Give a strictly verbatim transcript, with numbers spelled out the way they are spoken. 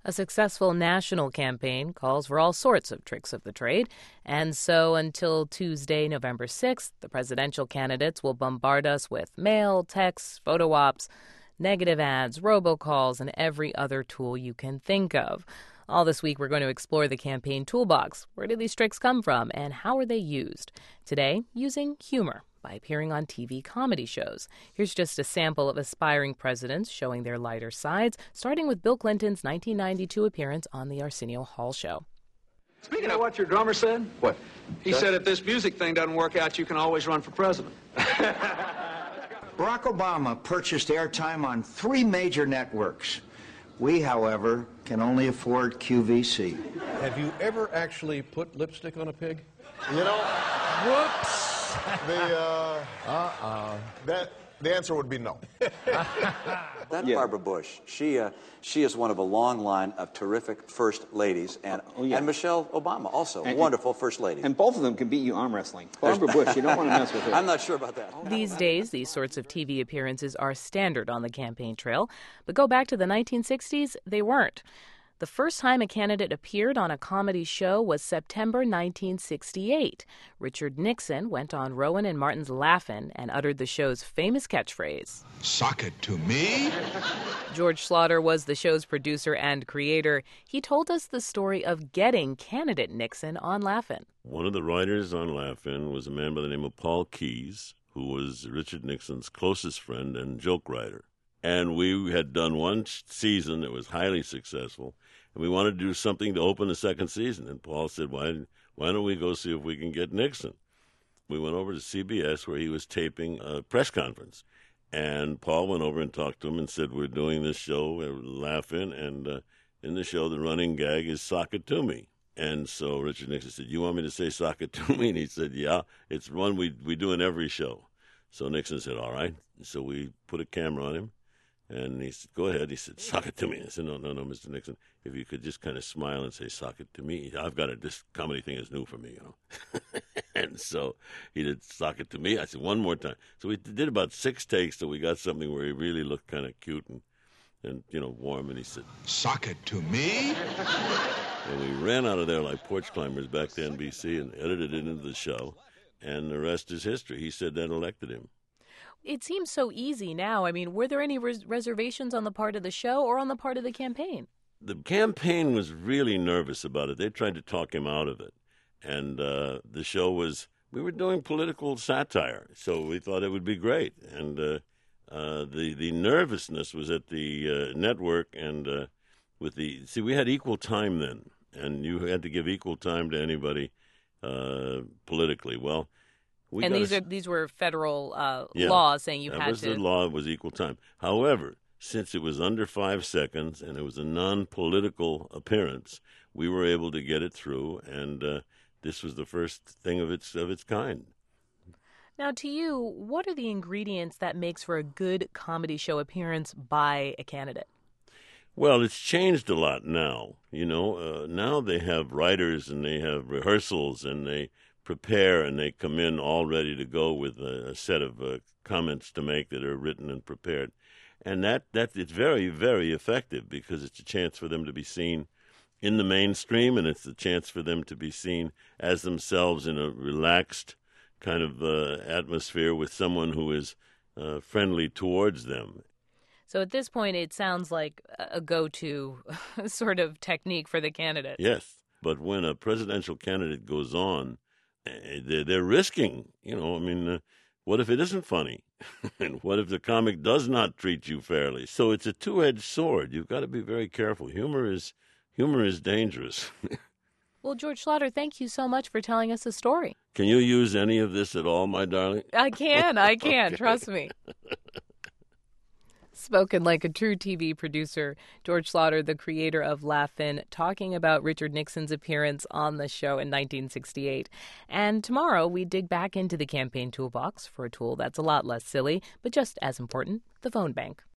A successful national campaign calls for all sorts of tricks of the trade, and so until Tuesday, November sixth, the presidential candidates will bombard us with mail, texts, photo ops, negative ads, robocalls, and every other tool you can think of. All this week, we're going to explore the campaign toolbox. Where do these tricks come from, and how are they used? Today, using humor by appearing on T V comedy shows. Here's just a sample of aspiring presidents showing their lighter sides, starting with Bill Clinton's nineteen ninety-two appearance on the Arsenio Hall show. Speaking of what your drummer said? What? He said if this music thing doesn't work out, you can always run for president. Barack Obama purchased airtime on three major networks. We, however, can only afford Q V C. Have you ever actually put lipstick on a pig? You know, Whoops! the, uh, Uh-uh. that, the answer would be no. That Yeah. Barbara Bush, she uh, she is one of a long line of terrific first ladies, and Oh, yeah. and Michelle Obama also And- wonderful first lady. And both of them can beat you arm wrestling. Barbara Bush, you don't want to mess with her. I'm not sure about that. These days, these sorts of T V appearances are standard on the campaign trail, but go back to the nineteen sixties, they weren't. The first time a candidate appeared on a comedy show was September nineteen sixty-eight. Richard Nixon went on Rowan and Martin's Laugh-In and uttered the show's famous catchphrase. Sock it to me? George Schlatter was the show's producer and creator. He told us the story of getting candidate Nixon on Laugh-In. One of the writers on Laugh-In was a man by the name of Paul Keyes, who was Richard Nixon's closest friend and joke writer. And we had done one season that was highly successful, and we wanted to do something to open the second season. And Paul said, why, why don't we go see if we can get Nixon? We went over to C B S where he was taping a press conference. And Paul went over and talked to him and said, we're doing this show, Laugh-In, and uh, in the show the running gag is sock it to me. And so Richard Nixon said, you want me to say sock it to me? And he said, yeah, it's one we, we do in every show. So Nixon said, all right. So we put a camera on him. And he said, go ahead. He said, sock it to me. I said, no, no, no, Mister Nixon. If you could just kind of smile and say, sock it to me. I've got it. This comedy thing is new for me, you know. And so he did sock it to me. I said, one more time. So we did about six takes till we got something where he really looked kind of cute and, and, you know, warm. And he said, Sock it to me? and we ran out of there like porch climbers back to N B C and edited it into the show. And the rest is history. He said that elected him. It seems so easy now. I mean, were there any res- reservations on the part of the show or on the part of the campaign? The campaign was really nervous about it. They tried to talk him out of it. And uh, the show was, we were doing political satire, so we thought it would be great. And uh, uh, the, the nervousness was at the uh, network and uh, with the, see, we had equal time then, and you had to give equal time to anybody uh, politically. Well, we and got these a, are these were federal uh, Yeah, laws saying you that had was to. the law. It was equal time. However, since it was under five seconds and it was a non-political appearance, we were able to get it through, and uh, this was the first thing of its of its kind. Now, to you, what are the ingredients that makes for a good comedy show appearance by a candidate? Well, it's changed a lot now. You know, uh, now they have writers and they have rehearsals and they prepare and they come in all ready to go with a, a set of uh, comments to make that are written and prepared. And that, that it's very, very effective because it's a chance for them to be seen in the mainstream, and it's a chance for them to be seen as themselves in a relaxed kind of uh, atmosphere with someone who is uh, friendly towards them. So at this point, it sounds like a go-to sort of technique for the candidate. Yes, but when a presidential candidate goes on, eh, they're, they're risking, you know, I mean, uh, what if it isn't funny? And what if the comic does not treat you fairly? So it's a two-edged sword. You've got to be very careful. Humor is humor is dangerous. Well, George Schlatter, thank you so much for telling us the story. Can you use any of this at all, my darling? I can, I can, Okay. trust me. Spoken like a true T V producer, George Schlatter, the creator of Laugh-In, talking about Richard Nixon's appearance on the show in nineteen sixty-eight. And tomorrow we dig back into the campaign toolbox for a tool that's a lot less silly, but just as important, the phone bank.